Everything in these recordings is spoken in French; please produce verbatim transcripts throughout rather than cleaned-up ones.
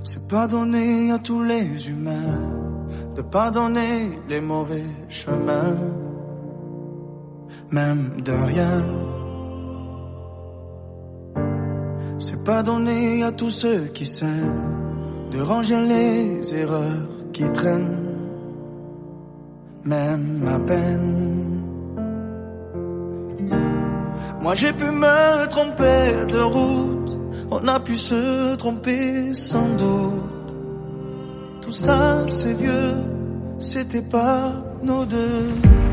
C'est pas donné à tous les humains de pardonner les mauvais chemins, même de rien. C'est pas donné à tous ceux qui s'aiment de ranger les erreurs qui traînent, même à peine. Moi j'ai pu me tromper de route, on a pu se tromper sans doute. Tout ça c'est vieux, c'était pas nous deux.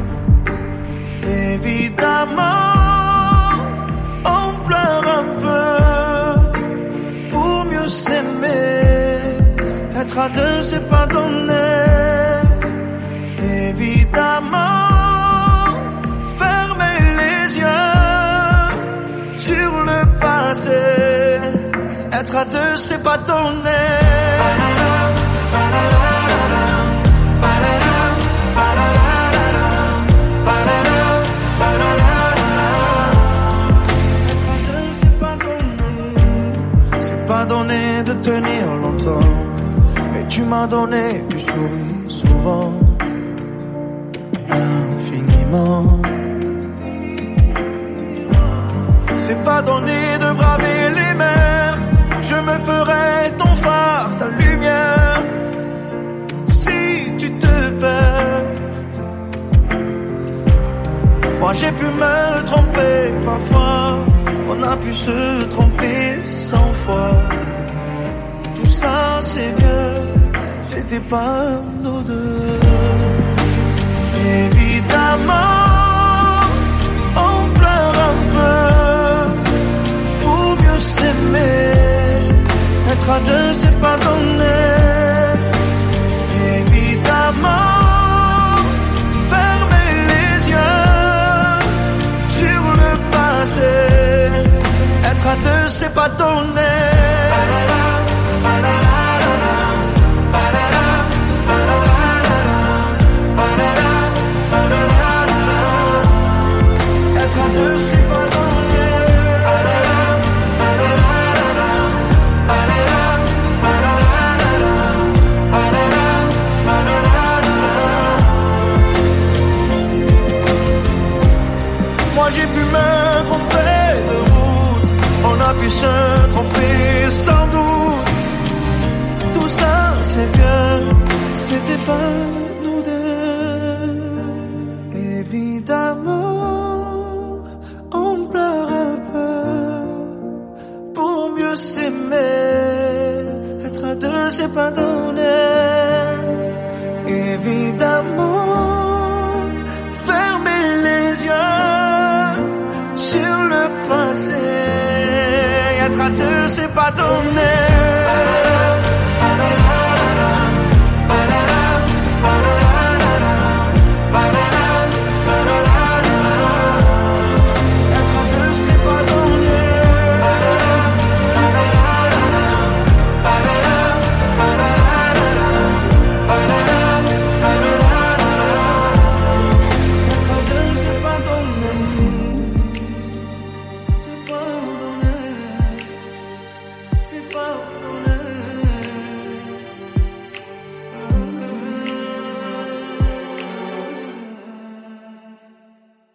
Évidemment, on pleure un peu pour mieux s'aimer. Être à deux c'est pas donné. Évidemment, fermer les yeux sur le passé. Être à deux c'est pas donné. C'est pas donné de tenir longtemps, mais tu m'as donné du sourire souvent, infiniment. C'est pas donné de braver les mers, je me ferai ton phare, ta lumière, si tu te perds. Moi j'ai pu me tromper parfois, on a pu se tromper cent fois. Tout ça c'est vieux, c'était pas nous deux. Évidemment, on pleure un peu pour mieux s'aimer. Être à deux c'est pas donné. Évidemment, fermer les yeux sur le passé. Être à deux c'est pas donné. Être à deux c'est pas donné. Moi j'ai pu me tromper de route, on a pu se tromper sans doute. Tout ça c'est vieux, c'était pas nous deux. Évidemment, on pleure un peu pour mieux s'aimer. Être à deux c'est pas donné. Évidemment, fermer les yeux sur le passé. Être à deux c'est pas donné.